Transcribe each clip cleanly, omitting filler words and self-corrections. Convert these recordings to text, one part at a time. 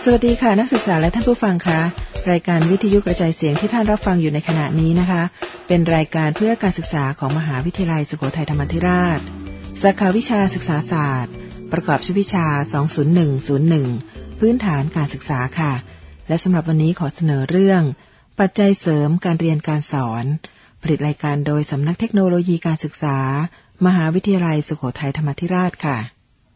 สวัสดีค่ะนักศึกษาและท่านผู้ฟังคะรายการวิทยุกระจายเสียงที่ท่านรับฟังอยู่ในขณะนี้นะคะเป็นรายการเพื่อการศึกษาของมหาวิทยาลัยสุโขทัยธรรมาธิราชสาขาวิชาศึกษาศาสตร์ประกอบชื่อวิชา20101พื้นฐานการศึกษาค่ะและสำหรับวันนี้ขอเสนอเรื่องปัจจัยเสริมการเรียนการสอนผลิตรายการโดยสำนักเทคโนโลยีการศึกษามหาวิทยาลัยสุโขทัยธรรมาธิราชค่ะ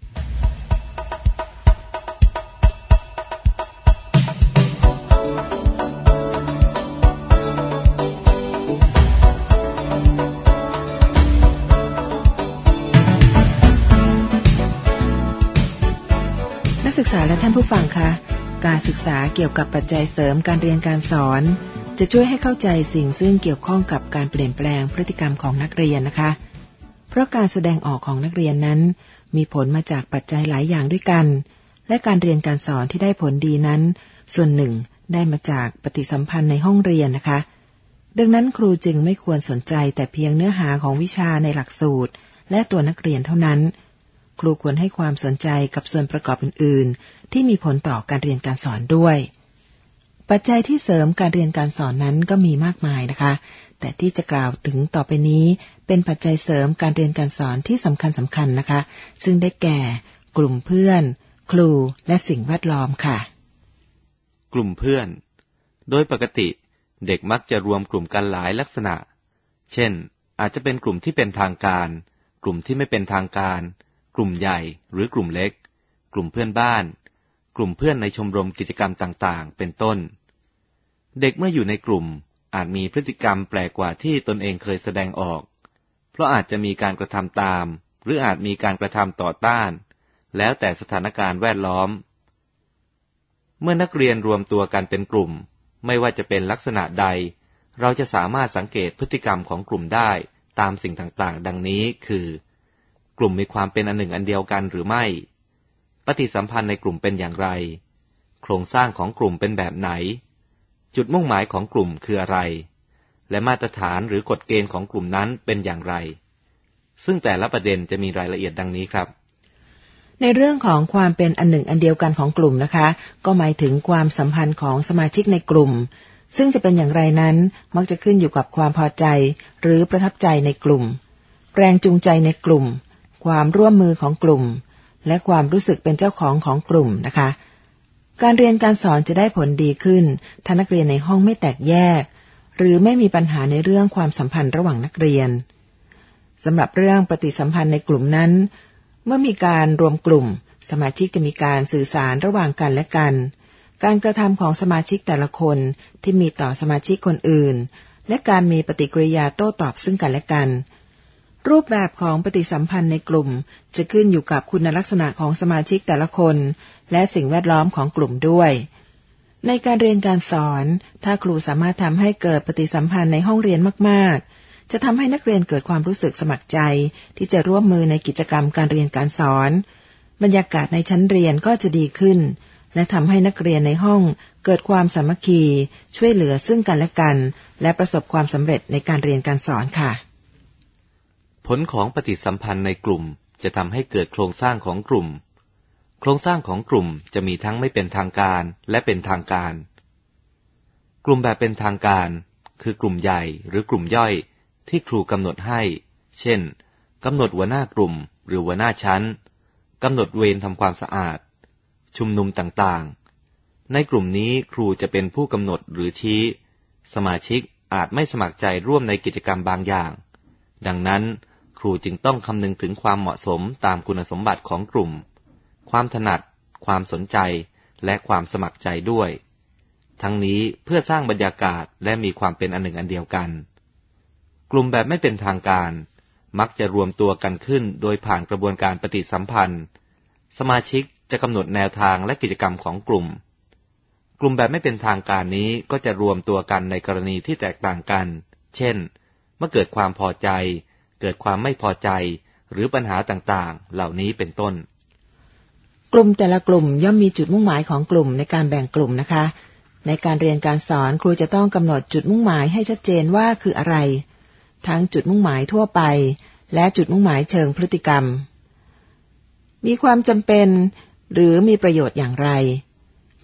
ศึกษาและท่านผู้ฟังคะการศึกษาเกี่ยวกับปัจจัยเสริมการเรียนการสอนจะช่วยให้เข้าใจสิ่งซึ่งเกี่ยวข้องกับการเปลี่ยนแปลงพฤติกรรมของนักเรียนนะคะเพราะการแสดงออกของนักเรียนนั้นมีผลมาจากปัจจัยหลายอย่างด้วยกันและการเรียนการสอนที่ได้ผลดีนั้นส่วนหนึ่งได้มาจากปฏิสัมพันธ์ในห้องเรียนนะคะดังนั้นครูจึงไม่ควรสนใจแต่เพียงเนื้อหาของวิชาในหลักสูตรและตัวนักเรียนเท่านั้นครูควรให้ความสนใจกับส่วนประกอบอื่นๆที่มีผลต่อการเรียนการสอนด้วยปัจจัยที่เสริมการเรียนการสอนนั้นก็มีมากมายนะคะแต่ที่จะกล่าวถึงต่อไปนี้เป็นปัจจัยเสริมการเรียนการสอนที่สำคัญนะคะซึ่งได้แก่กลุ่มเพื่อนครูและสิ่งแวดล้อมค่ะกลุ่มเพื่อนโดยปกติเด็กมักจะรวมกลุ่มกันหลายลักษณะเช่นอาจจะเป็นกลุ่มที่เป็นทางการกลุ่มที่ไม่เป็นทางการกลุ่มใหญ่หรือกลุ่มเล็กกลุ่มเพื่อนบ้านกลุ่มเพื่อนในชมรมกิจกรรมต่างๆเป็นต้นเด็กเมื่ออยู่ในกลุ่มอาจมีพฤติกรรมแปลกกว่าที่ตนเองเคยแสดงออกเพราะอาจจะมีการกระทำตามหรืออาจมีการกระทำต่อต้านแล้วแต่สถานการณ์แวดล้อมเมื่อนักเรียนรวมตัวกันเป็นกลุ่มไม่ว่าจะเป็นลักษณะใดเราจะสามารถสังเกตพฤติกรรมของกลุ่มได้ตามสิ่งต่างๆดังนี้คือกลุ่มมีความเป็นอันหนึ่งอันเดียวกันหรือไม่ปฏิสัมพันธ์ในกลุ่มเป็นอย่างไรโครงสร้างของกลุ่มเป็นแบบไหนจุดมุ่งหมายของกลุ่มคืออะไรและมาตรฐานหรือกฎเกณฑ์ของกลุ่มนั้นเป็นอย่างไรซึ่งแต่ละประเด็นจะมีรายละเอียดดังนี้ครับในเรื่องของความเป็นอันหนึ่งอันเดียวกันของกลุ่มนะคะก็หมายถึงความสัมพันธ์ของสมาชิกในกลุ่มซึ่งจะเป็นอย่างไรนั้นมักจะขึ้นอยู่กับความพอใจหรือประทับใจในกลุ่มแรงจูงใจในกลุ่มความร่วมมือของกลุ่มและความรู้สึกเป็นเจ้าของกลุ่มนะคะการเรียนการสอนจะได้ผลดีขึ้นถ้านักเรียนในห้องไม่แตกแยกหรือไม่มีปัญหาในเรื่องความสัมพันธ์ระหว่างนักเรียนสำหรับเรื่องปฏิสัมพันธ์ในกลุ่มนั้นเมื่อมีการรวมกลุ่มสมาชิกจะมีการสื่อสารระหว่างกันและกันการกระทำของสมาชิกแต่ละคนที่มีต่อสมาชิกคนอื่นและการมีปฏิกิริยาโต้ตอบซึ่งกันและกันรูปแบบของปฏิสัมพันธ์ในกลุ่มจะขึ้นอยู่กับคุณลักษณะของสมาชิกแต่ละคนและสิ่งแวดล้อมของกลุ่มด้วยในการเรียนการสอนถ้าครูสามารถทำให้เกิดปฏิสัมพันธ์ในห้องเรียนมากๆจะทำให้นักเรียนเกิดความรู้สึกสมัครใจที่จะร่วมมือในกิจกรรมการเรียนการสอนบรรยากาศในชั้นเรียนก็จะดีขึ้นและทำให้นักเรียนในห้องเกิดความสามัคคีช่วยเหลือซึ่งกันและกันและประสบความสำเร็จในการเรียนการสอนค่ะผลของปฏิสัมพันธ์ในกลุ่มจะทำให้เกิดโครงสร้างของกลุ่มโครงสร้างของกลุ่มจะมีทั้งไม่เป็นทางการและเป็นทางการกลุ่มแบบเป็นทางการคือกลุ่มใหญ่หรือกลุ่มย่อยที่ครูกำหนดให้เช่นกำหนดหัวหน้ากลุ่มหรือหัวหน้าชั้นกำหนดเวรทำความสะอาดชุมนุมต่างๆในกลุ่มนี้ครูจะเป็นผู้กำหนดหรือชี้สมาชิกอาจไม่สมัครใจร่วมในกิจกรรมบางอย่างดังนั้นครูจึงต้องคำนึงถึงความเหมาะสมตามคุณสมบัติของกลุ่มความถนัดความสนใจและความสมัครใจด้วยทั้งนี้เพื่อสร้างบรรยากาศและมีความเป็นอันหนึ่งอันเดียวกันกลุ่มแบบไม่เป็นทางการมักจะรวมตัวกันขึ้นโดยผ่านกระบวนการปฏิสัมพันธ์สมาชิกจะกำหนดแนวทางและกิจกรรมของกลุ่มแบบไม่เป็นทางการนี้ก็จะรวมตัวกันในกรณีที่แตกต่างกันเช่นเมื่อเกิดความพอใจเกิดความไม่พอใจหรือปัญหาต่างๆเหล่านี้เป็นต้นกลุ่มแต่ละกลุ่มย่อมมีจุดมุ่งหมายของกลุ่มในการแบ่งกลุ่มนะคะในการเรียนการสอนครูจะต้องกำหนดจุดมุ่งหมายให้ชัดเจนว่าคืออะไรทั้งจุดมุ่งหมายทั่วไปและจุดมุ่งหมายเชิงพฤติกรรมมีความจำเป็นหรือมีประโยชน์อย่างไร เ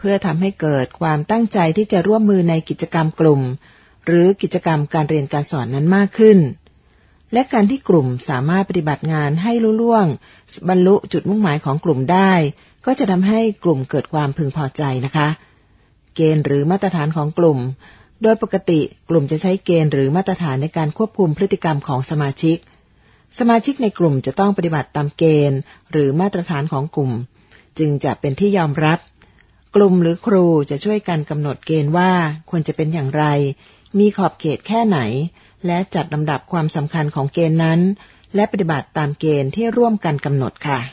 พื่อทำให้เกิดความตั้งใจที่จะร่วมมือในกิจกรรมกลุ่มหรือกิจกรรมการเรียนการสอนนั้นมากขึ้นและการที่กลุ่มสามารถปฏิบัติงานให้ลุล่วงบรรลุจุดมุ่งหมายของกลุ่มได้ก็จะทำให้กลุ่มเกิดความพึงพอใจนะคะเกณฑ์หรือมาตรฐานของกลุ่มโดยปกติกลุ่มจะใช้เกณฑ์หรือมาตรฐานในการควบคุมพฤติกรรมของสมาชิกในกลุ่มจะต้องปฏิบัติตามเกณฑ์หรือมาตรฐานของกลุ่มจึงจะเป็นที่ยอมรับกลุ่มหรือครูจะช่วยกันกำหนดเกณฑ์ว่าควรจะเป็นอย่างไรมีขอบเขตแค่ไหนและจัดลำดับความสำคัญของเกณฑ์นั้นและปฏิบัติตามเกณฑ์ที่ร่วมกันกำหนดค่ะ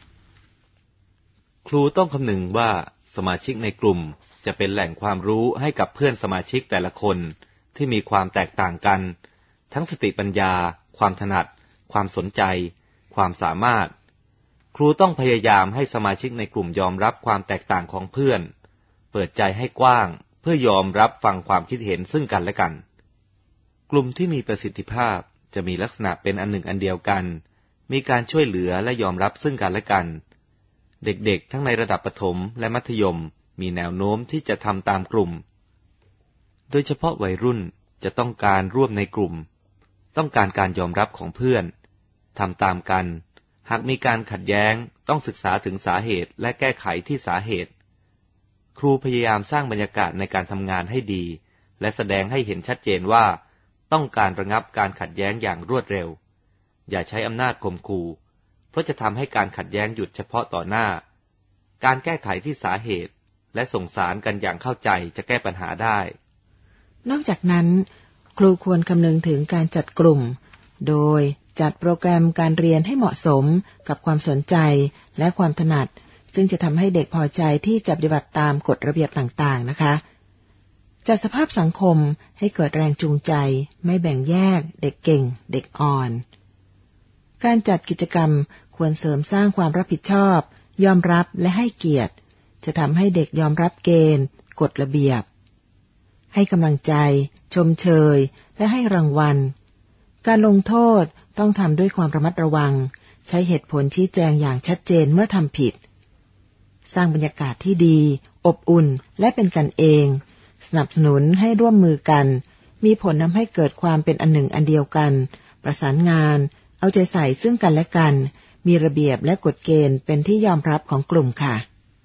ครูต้องคำนึงว่าสมาชิกในกลุ่มจะเป็นแหล่งความรู้ให้กับเพื่อนสมาชิกแต่ละคนที่มีความแตกต่างกันทั้งสติปัญญาความถนัดความสนใจความสามารถครูต้องพยายามให้สมาชิกในกลุ่มยอมรับความแตกต่างของเพื่อนเปิดใจให้กว้างเพื่อยอมรับฟังความคิดเห็นซึ่งกันและกันกลุ่มที่มีประสิทธิภาพจะมีลักษณะเป็นอันหนึ่งอันเดียวกันมีการช่วยเหลือและยอมรับซึ่งกันและกันเด็กๆทั้งในระดับประถมและมัธยมมีแนวโน้มที่จะทำตามกลุ่มโดยเฉพาะวัยรุ่นจะต้องการร่วมในกลุ่มต้องการการยอมรับของเพื่อนทำตามกันหากมีการขัดแย้งต้องศึกษาถึงสาเหตุและแก้ไขที่สาเหตุครูพยายามสร้างบรรยากาศในการทำงานให้ดีและแสดงให้เห็นชัดเจนว่าต้องการระงับการขัดแย้งอย่างรวดเร็วอย่าใช้อำนาจข่มขู่เพราะจะทำให้การขัดแย้งหยุดเฉพาะต่อหน้าการแก้ไขที่สาเหตุและส่งสารกันอย่างเข้าใจจะแก้ปัญหาได้นอกจากนั้นครูควรคำนึงถึงการจัดกลุ่มโดยจัดโปรแกรมการเรียนให้เหมาะสมกับความสนใจและความถนัดซึ่งจะทำให้เด็กพอใจที่จะปฏิบัติตามกฎระเบียบต่างๆนะคะจัดสภาพสังคมให้เกิดแรงจูงใจไม่แบ่งแยกเด็กเก่งเด็กอ่อนการจัดกิจกรรมควรเสริมสร้างความรับผิดชอบยอมรับและให้เกียรติจะทำให้เด็กยอมรับเกณฑ์กฎระเบียบให้กำลังใจชมเชยและให้รางวัลการลงโทษต้องทำด้วยความระมัดระวังใช้เหตุผลชี้แจงอย่างชัดเจนเมื่อทำผิดสร้างบรรยากาศที่ดีอบอุ่นและเป็นกันเองสนับสนุนให้ร่วมมือกันมีผลทำให้เกิดความเป็นอันหนึ่งอันเดียวกันประสานงานเอาใจใส่ซึ่งกันและกันมีระเบียบและกฎเกณฑ์เป็นที่ยอมรับของกลุ่มค่ะ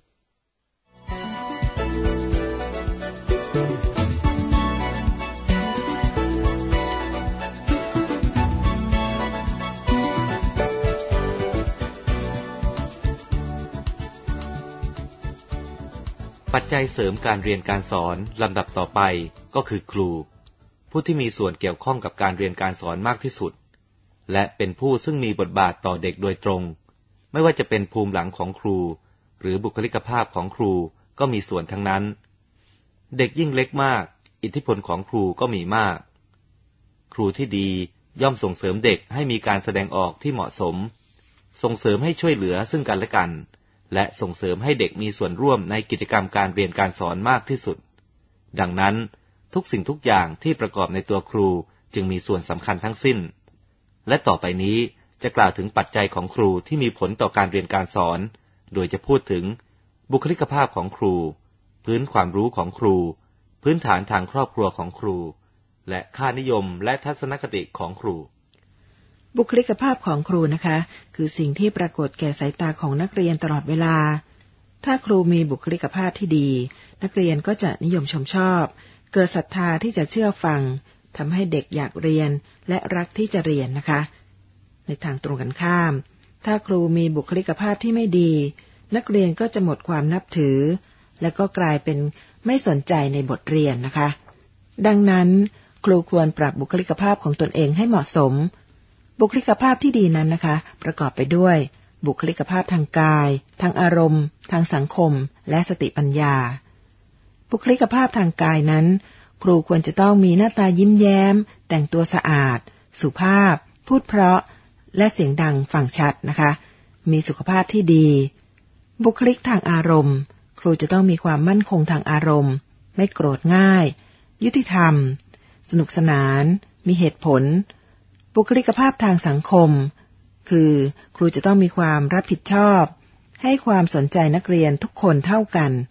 ปัจจัยเสริมการเรียนการสอนลำดับต่อไปก็คือครูผู้ที่มีส่วนเกี่ยวข้องกับการเรียนการสอนมากที่สุดและเป็นผู้ซึ่งมีบทบาทต่อเด็กโดยตรงไม่ว่าจะเป็นภูมิหลังของครูหรือบุคลิกภาพของครูก็มีส่วนทั้งนั้นเด็กยิ่งเล็กมากอิทธิพลของครูก็มีมากครูที่ดีย่อมส่งเสริมเด็กให้มีการแสดงออกที่เหมาะสมส่งเสริมให้ช่วยเหลือซึ่งกันและกันและส่งเสริมให้เด็กมีส่วนร่วมในกิจกรรมการเรียนการสอนมากที่สุดดังนั้นทุกสิ่งทุกอย่างที่ประกอบในตัวครูจึงมีส่วนสำคัญทั้งสิ้นและต่อไปนี้จะกล่าวถึงปัจจัยของครูที่มีผลต่อการเรียนการสอนโดยจะพูดถึงบุคลิกภาพของครูพื้นความรู้ของครูพื้นฐานทางครอบครัวของครูและค่านิยมและทัศนคติของครูบุคลิกภาพของครูนะคะคือสิ่งที่ปรากฏแก่สายตาของนักเรียนตลอดเวลาถ้าครูมีบุคลิกภาพที่ดีนักเรียนก็จะนิยมชมชอบเกิดศรัทธาที่จะเชื่อฟังทำให้เด็กอยากเรียนและรักที่จะเรียนนะคะในทางตรงกันข้ามถ้าครูมีบุคลิกภาพที่ไม่ดีนักเรียนก็จะหมดความนับถือและก็กลายเป็นไม่สนใจในบทเรียนนะคะดังนั้นครูควรปรับบุคลิกภาพของตนเองให้เหมาะสมบุคลิกภาพที่ดีนั้นนะคะประกอบไปด้วยบุคลิกภาพทางกายทางอารมณ์ทางสังคมและสติปัญญาบุคลิกภาพทางกายนั้นครูควรจะต้องมีหน้าตายิ้มแย้มแต่งตัวสะอาดสุภาพพูดเพราะและเสียงดังฟังชัดนะคะมีสุขภาพที่ดีบุคลิกทางอารมณ์ครูจะต้องมีความมั่นคงทางอารมณ์ไม่โกรธง่ายยุติธรรมสนุกสนานมีเหตุผลบุคลิกภาพทางสังคมคือครูจะต้องมีความรับผิดชอบให้ความสนใจนักเรียนทุกคนเท่ากัน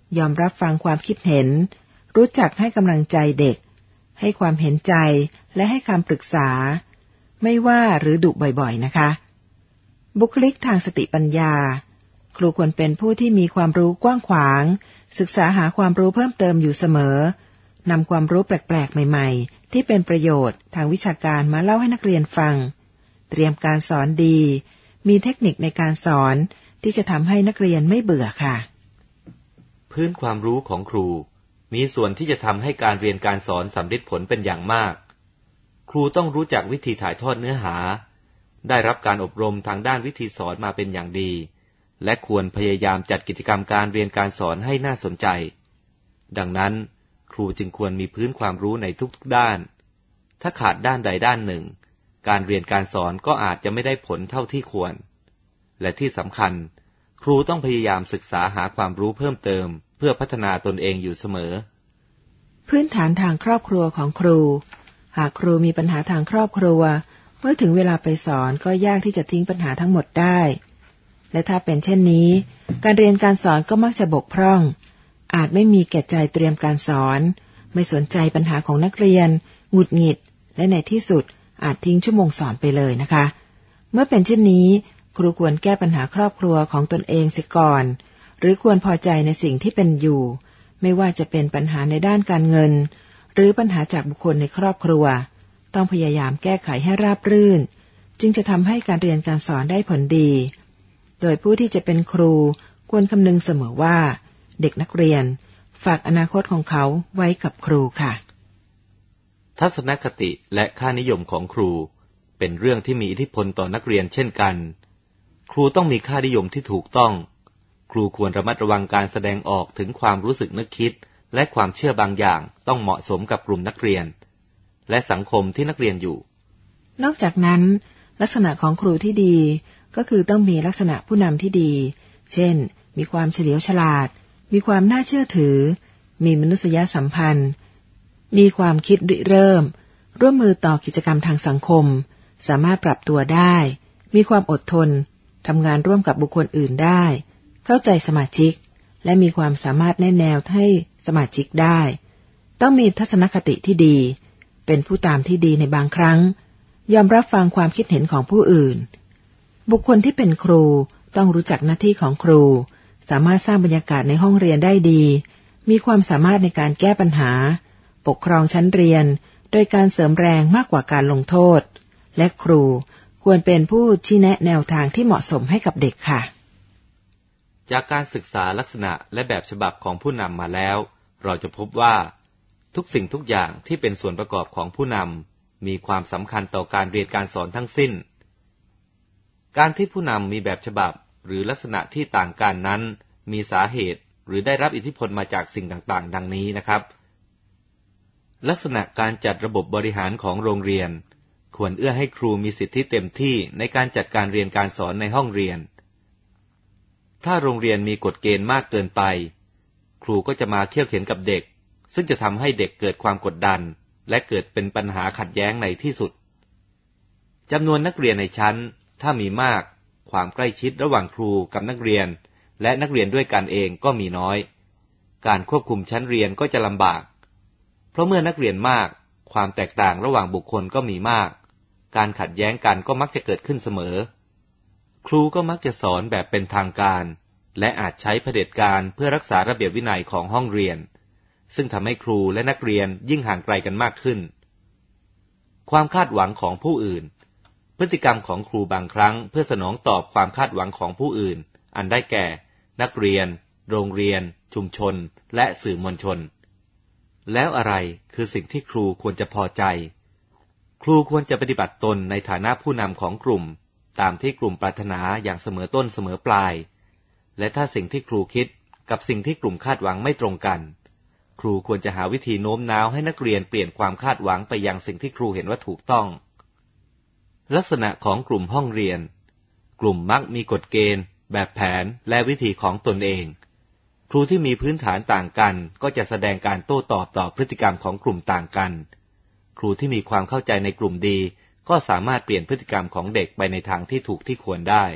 ยอมรับฟังความคิดเห็นรู้จักให้กำลังใจเด็กให้ความเห็นใจและให้คำปรึกษาไม่ว่าหรือดุบ่อยๆนะคะบุคลิกทางสติปัญญาครูควรเป็นผู้ที่มีความรู้กว้างขวางศึกษาหาความรู้เพิ่มเติมอยู่เสมอนำความรู้แปลกๆใหม่ๆที่เป็นประโยชน์ทางวิชาการมาเล่าให้นักเรียนฟังเตรียมการสอนดีมีเทคนิคในการสอนที่จะทำให้นักเรียนไม่เบื่อค่ะพื้นความรู้ของครูมีส่วนที่จะทำให้การเรียนการสอนสำเร็จผลเป็นอย่างมากครูต้องรู้จักวิธีถ่ายทอดเนื้อหาได้รับการอบรมทางด้านวิธีสอนมาเป็นอย่างดีและควรพยายามจัดกิจกรรมการเรียนการสอนให้น่าสนใจดังนั้นครูจึงควรมีพื้นความรู้ในทุกๆด้านถ้าขาดด้านใดด้านหนึ่งการเรียนการสอนก็อาจจะไม่ได้ผลเท่าที่ควรและที่สำคัญครูต้องพยายามศึกษาหาความรู้เพิ่มเติมเพื่อพัฒนาตนเองอยู่เสมอพื้นฐานทางครอบครัวของครูหากครูมีปัญหาทางครอบครัวเมื่อถึงเวลาไปสอนก็ยากที่จะทิ้งปัญหาทั้งหมดได้และถ้าเป็นเช่นนี้การเรียนการสอนก็มักจะบกพร่องอาจไม่มีแก่ใจเตรียมการสอนไม่สนใจปัญหาของนักเรียนหงุดหงิดและในที่สุดอาจทิ้งชั่วโมงสอนไปเลยนะคะเมื่อเป็นเช่นนี้ครูควรแก้ปัญหาครอบครัวของตนเองเสียก่อนหรือควรพอใจในสิ่งที่เป็นอยู่ไม่ว่าจะเป็นปัญหาในด้านการเงินหรือปัญหาจากบุคคลในครอบครัวต้องพยายามแก้ไขให้ราบรื่นจึงจะทำให้การเรียนการสอนได้ผลดีโดยผู้ที่จะเป็นครูควรคำนึงเสมอว่าเด็กนักเรียนฝากอนาคตของเขาไว้กับครูค่ะทัศนคติและค่านิยมของครูเป็นเรื่องที่มีอิทธิพลต่อนักเรียนเช่นกันครูต้องมีค่านิยมที่ถูกต้องครูควรระมัดระวังการแสดงออกถึงความรู้สึกนึกคิดและความเชื่อบางอย่างต้องเหมาะสมกับกลุ่มนักเรียนและสังคมที่นักเรียนอยู่นอกจากนั้นลักษณะของครูที่ดีก็คือต้องมีลักษณะผู้นำที่ดีเช่นมีความเฉลียวฉลาดมีความน่าเชื่อถือมีมนุษยสัมพันธ์มีความคิดริเริ่มร่วมมือต่อกิจกรรมทางสังคมสามารถปรับตัวได้มีความอดทนทำงานร่วมกับบุคคลอื่นได้เข้าใจสมาชิกและมีความสามารถแนะแนวให้สมาชิกได้ต้องมีทัศนคติที่ดีเป็นผู้ตามที่ดีในบางครั้งยอมรับฟังความคิดเห็นของผู้อื่นบุคคลที่เป็นครูต้องรู้จักหน้าที่ของครูสามารถสร้างบรรยากาศในห้องเรียนได้ดีมีความสามารถในการแก้ปัญหาปกครองชั้นเรียนโดยการเสริมแรงมากกว่าการลงโทษและครูควรเป็นผู้ชี้แนะแนวทางที่เหมาะสมให้กับเด็กค่ะจากการศึกษาลักษณะและแบบฉบับของผู้นำมาแล้วเราจะพบว่าทุกสิ่งทุกอย่างที่เป็นส่วนประกอบของผู้นำมีความสำคัญต่อการเรียนการสอนทั้งสิ้นการที่ผู้นำมีแบบฉบับหรือลักษณะที่ต่างกันนั้นมีสาเหตุหรือได้รับอิทธิพลมาจากสิ่งต่างๆดังนี้นะครับลักษณะการจัดระบบบริหารของโรงเรียนควรเอื้อให้ครูมีสิทธิเต็มที่ในการจัดการเรียนการสอนในห้องเรียนถ้าโรงเรียนมีกฎเกณฑ์มากเกินไปครูก็จะมาเคี่ยวเข็นกับเด็กซึ่งจะทำให้เด็กเกิดความกดดันและเกิดเป็นปัญหาขัดแย้งในที่สุดจำนวนนักเรียนในชั้นถ้ามีมากความใกล้ชิดระหว่างครูกับนักเรียนและนักเรียนด้วยกันเองก็มีน้อยการควบคุมชั้นเรียนก็จะลำบากเพราะเมื่อนักเรียนมากความแตกต่างระหว่างบุคคลก็มีมากการขัดแย้งกันก็มักจะเกิดขึ้นเสมอครูก็มักจะสอนแบบเป็นทางการและอาจใช้เผด็จการเพื่อรักษาระเบียบวินัยของห้องเรียนซึ่งทำให้ครูและนักเรียนยิ่งห่างไกลกันมากขึ้นความคาดหวังของผู้อื่นพฤติกรรมของครูบางครั้งเพื่อสนองตอบความคาดหวังของผู้อื่นอันได้แก่นักเรียนโรงเรียนชุมชนและสื่อมวลชนแล้วอะไรคือสิ่งที่ครูควรจะพอใจครูควรจะปฏิบัติตนในฐานะผู้นำของกลุ่มตามที่กลุ่มปรารถนาอย่างเสมอต้นเสมอปลายและถ้าสิ่งที่ครูคิดกับสิ่งที่กลุ่มคาดหวังไม่ตรงกันครูควรจะหาวิธีโน้มน้าวให้นักเรียนเปลี่ยนความคาดหวังไปยังสิ่งที่ครูเห็นว่าถูกต้องลักษณะของกลุ่มห้องเรียนกลุ่มมักมีกฎเกณฑ์แบบแผนและวิธีของตนเองครูที่มีพื้นฐานต่างกันก็จะแสดงการโต้ตอบต่อพฤติกรรมของกลุ่มต่างกันครูที่มีความเข้าใจในกลุ่มดีก็สามารถเปลี่ยนพฤติกรรมของเด็กไปในทางที่ถูกที่ควรได้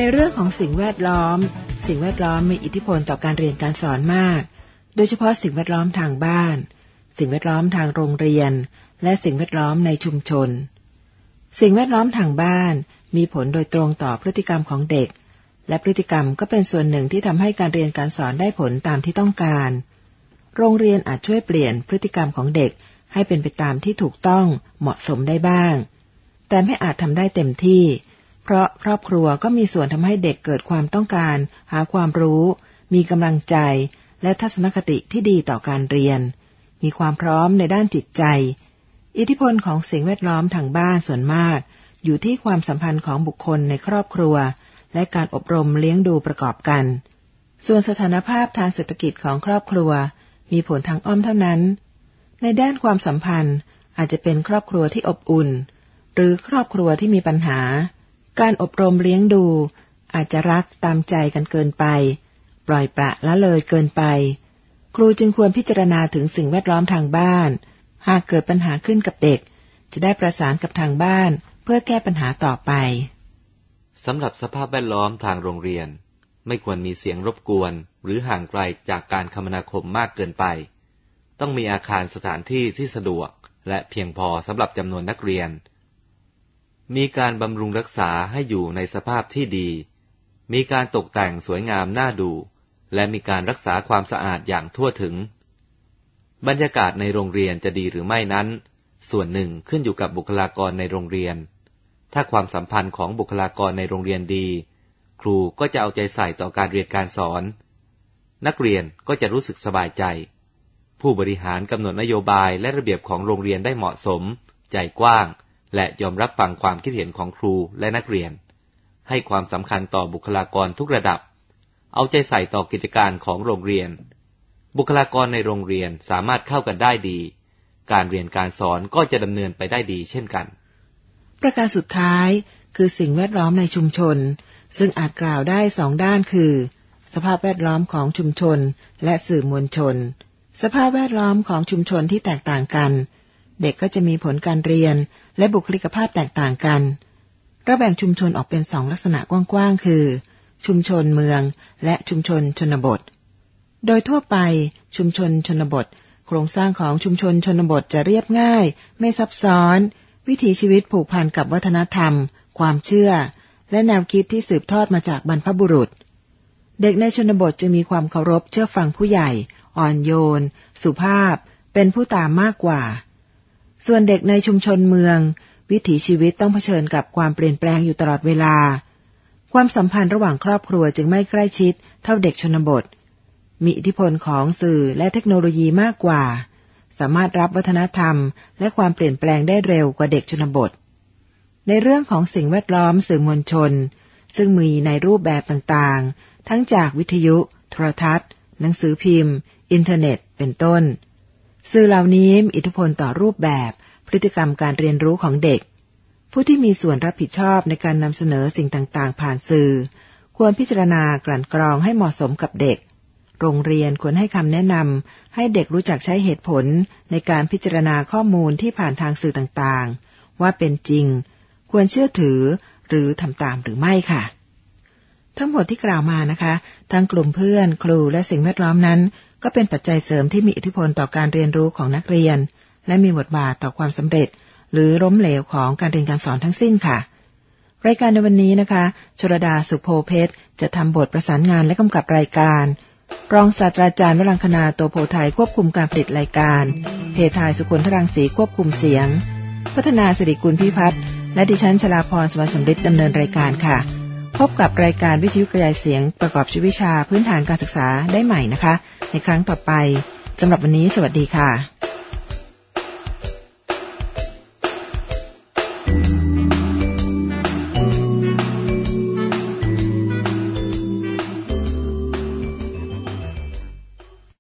เรื่องของสิ่งแวดล้อมมีอิทธิพลต่อการเรียนการสอนมากโดยเฉพาะสิ่งแวดล้อมทางบ้านสิ่งแวดล้อมทางโรงเรียนและสิ่งแวดล้อมในชุมชนสิ่งแวดล้อมทางบ้านมีผลโดยตรงต่อพฤติกรรมของเด็กและพฤติกรรมก็เป็นส่วนหนึ่งที่ทำให้การเรียนการสอนได้ผลตามที่ต้องการโรงเรียนอาจช่วยเปลี่ยนพฤติกรรมของเด็กให้เป็นไปตามที่ถูกต้องเหมาะสมได้บ้างแต่ไม่อาจทำได้เต็มที่เพราะครอบครัวก็มีส่วนทำให้เด็กเกิดความต้องการหาความรู้มีกำลังใจและทัศนคติที่ดีต่อการเรียนมีความพร้อมในด้านจิตใจอิทธิพลของสิ่งแวดล้อมทางบ้านส่วนมากอยู่ที่ความสัมพันธ์ของบุคคลในครอบครัวและการอบรมเลี้ยงดูประกอบกันส่วนสถานภาพทางเศรษฐกิจของครอบครัวมีผลทางอ้อมเท่านั้นในด้านความสัมพันธ์อาจจะเป็นครอบครัวที่อบอุ่นหรือครอบครัวที่มีปัญหาการอบรมเลี้ยงดูอาจจะรักตามใจกันเกินไปปล่อยปละละเลยเกินไปครูจึงควรพิจารณาถึงสิ่งแวดล้อมทางบ้านหากเกิดปัญหาขึ้นกับเด็กจะได้ประสานกับทางบ้านเพื่อแก้ปัญหาต่อไปสำหรับสภาพแวดล้อมทางโรงเรียนไม่ควรมีเสียงรบกวนหรือห่างไกลจากการคมนาคมมากเกินไปต้องมีอาคารสถานที่ที่สะดวกและเพียงพอสำหรับจำนวนนักเรียนมีการบำรุงรักษาให้อยู่ในสภาพที่ดีมีการตกแต่งสวยงามน่าดูและมีการรักษาความสะอาดอย่างทั่วถึงบรรยากาศในโรงเรียนจะดีหรือไม่นั้นส่วนหนึ่งขึ้นอยู่กับบุคลากรในโรงเรียนถ้าความสัมพันธ์ของบุคลากรในโรงเรียนดีครูก็จะเอาใจใส่ต่อการเรียนการสอนนักเรียนก็จะรู้สึกสบายใจผู้บริหารกำหนดนโยบายและระเบียบของโรงเรียนได้เหมาะสมใจกว้างและยอมรับฟังความคิดเห็นของครูและนักเรียนให้ความสำคัญต่อบุคลากรทุกระดับเอาใจใส่ต่อกิจการของโรงเรียนบุคลากรในโรงเรียนสามารถเข้ากันได้ดีการเรียนการสอนก็จะดำเนินไปได้ดีเช่นกันประการสุดท้ายคือสิ่งแวดล้อมในชุมชนซึ่งอาจกล่าวได้สองด้านคือสภาพแวดล้อมของชุมชนและสื่อมวลชนสภาพแวดล้อมของชุมชนที่แตกต่างกันเด็กก็จะมีผลการเรียนและบุคลิกภาพแตกต่างกันเราแบ่งชุมชนออกเป็นสองลักษณะกว้างๆคือชุมชนเมืองและชุมชนชนบทโดยทั่วไปชุมชนชนบทโครงสร้างของชุมชนชนบทจะเรียบง่ายไม่ซับซ้อนวิถีชีวิตผูกพันกับวัฒนธรรมความเชื่อและแนวคิดที่สืบทอดมาจากบรรพบุรุษเด็กในชนบทจะมีความเคารพเชื่อฟังผู้ใหญ่อ่อนโยนสุภาพเป็นผู้ตามมากกว่าส่วนเด็กในชุมชนเมืองวิถีชีวิตต้องเผชิญกับความเปลี่ยนแปลงอยู่ตลอดเวลาความสัมพันธ์ระหว่างครอบครัวจึงไม่ใกล้ชิดเท่าเด็กชนบทมีอิทธิพลของสื่อและเทคโนโลยีมากกว่าสามารถรับวัฒนธรรมและความเปลี่ยนแปลงได้เร็วกว่าเด็กชนบทในเรื่องของสิ่งแวดล้อมสื่อมวลชนซึ่งมีในรูปแบบต่างๆทั้งจากวิทยุโทรทัศน์หนังสือพิมพ์อินเทอร์เน็ตเป็นต้นสื่อเหล่านี้มีอิทธิพลต่อรูปแบบพฤติกรรมการเรียนรู้ของเด็กผู้ที่มีส่วนรับผิดชอบในการนำเสนอสิ่งต่างๆผ่านสื่อควรพิจารณากลั่นกรองให้เหมาะสมกับเด็กโรงเรียนควรให้คำแนะนำให้เด็กรู้จักใช้เหตุผลในการพิจารณาข้อมูลที่ผ่านทางสื่อต่างๆว่าเป็นจริงควรเชื่อถือหรือทำตามหรือไม่ค่ะทั้งหมดที่กล่าวมานะคะทั้งกลุ่มเพื่อนครูและสิ่งแวดล้อมนั้นก็เป็นปัจจัยเสริมที่มีอิทธิพลต่อการเรียนรู้ของนักเรียนและมีบทบาทต่อความสำเร็จหรือล้มเหลวของการเรียนการสอนทั้งสิ้นค่ะรายการในวันนี้นะคะชลดาสุโพเพชรจะทำบทประสานงานและกำกับรายการรองศาสตราจารย์วรังคณาโตโพไทยควบคุมการผลิตรายการเพทายสุคนทรังสีควบคุมเสียงพัฒนาสิริกุลพิพัฒน์และดิฉันชลาพรสวัสดิ์สำริดดำเนินรายการค่ะพบกับรายการวิทยุกระจายเสียงประกอบชีววิชาพื้นฐานการศึกษาได้ใหม่นะคะในครั้งต่อไปสำหรับวันนี้สวัสดีค่ะ